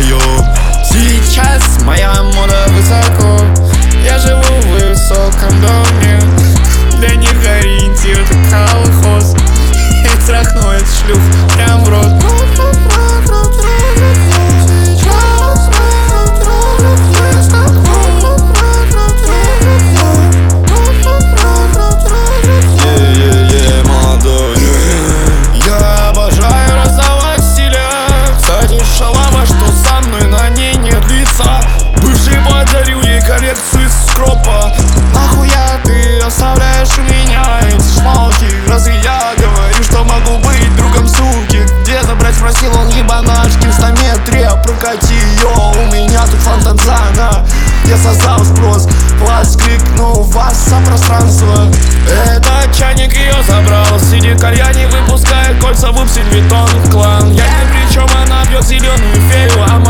мое. Сейчас моя мода высоко, я живу в высоком доме. Для них ориентир это колхоз, и трахнует шлюх прям в рот. Молодой. Я обожаю раздавать стиля. Кстати, шалава, что со мной на ней нет лица. Бывший подарил ей коллекцию из скропа. Нахуя ты оставляешь меня эти шмотки? Разве я говорю, что могу быть другом суки? Где забрать, спросил он ебанашки. В 100 метре прокати ее, у меня тут фонтанзана. Я создал спрос, воскликнул вас со пространства. Этот чайник ее забрал, сидит кальяне, выпускает кольца в Упсень Виттон клан. Я ни при чем, она пьет зеленую фею, а